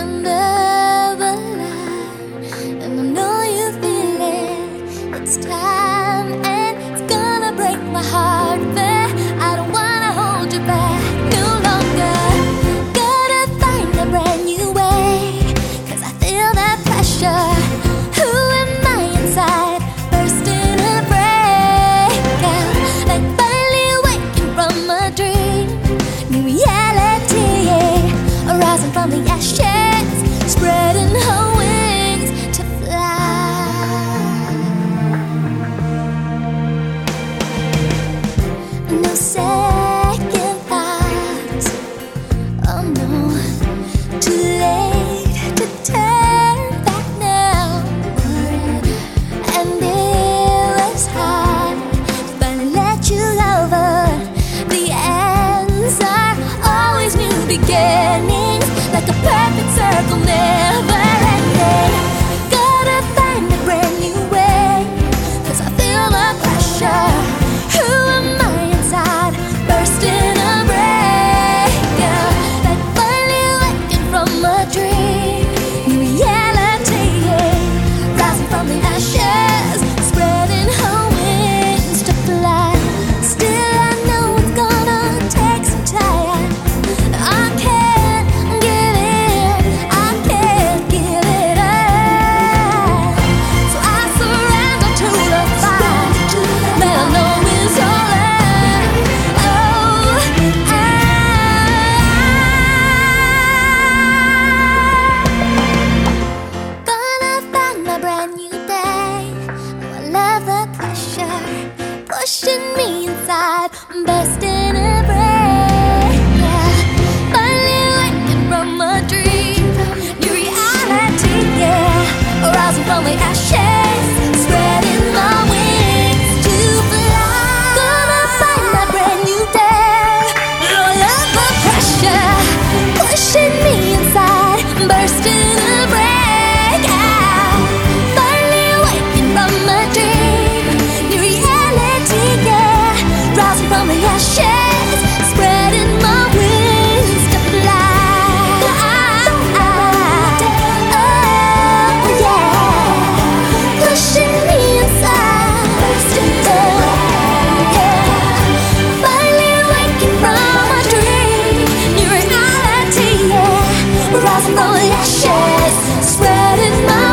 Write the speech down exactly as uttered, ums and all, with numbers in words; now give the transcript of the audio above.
end of a line, and I know you feel it. It's time, and it's gonna break my heart. There, I don't wanna hold you back no longer. Gotta find a brand new way, 'cause I feel that pressure. Who am I inside? Bursting a breakout, like finally waking from a dream. New reality, arising from the ashes, spreading her wings to fly. No second thoughts, oh no, too late to turn back now. And it was hard to finally let you go, but the ends are always new beginnings, like a perfect circle never ending. Gotta find a brand new way, 'cause I feel the pressure. Who am I inside? Bursting a breakout, like finally waking from a dream. New reality, rising from the ashes, spreading her wings to fly. Still I know it's gonna take some time. I can't give in, I can't give it up. So I surrender to the fire that I know is alright. Oh, I gonna find a brand new day. Oh, I love the pressure pushing me inside, bursting a break. Yeah, finally waking from a dream. New reality, yeah, rising from the ashes, spreading my wings to fly. Gonna find a brand new day. Oh, I love the pressure pushing me inside, bursting a break. Yeah, finally waking from a dream. New reality, yeah, rising from the ashes, spreading my wings to fly. Oh yeah, pushing me inside, yeah, finally waking from a dream. New reality, yeah, rising from the ashes, spreading my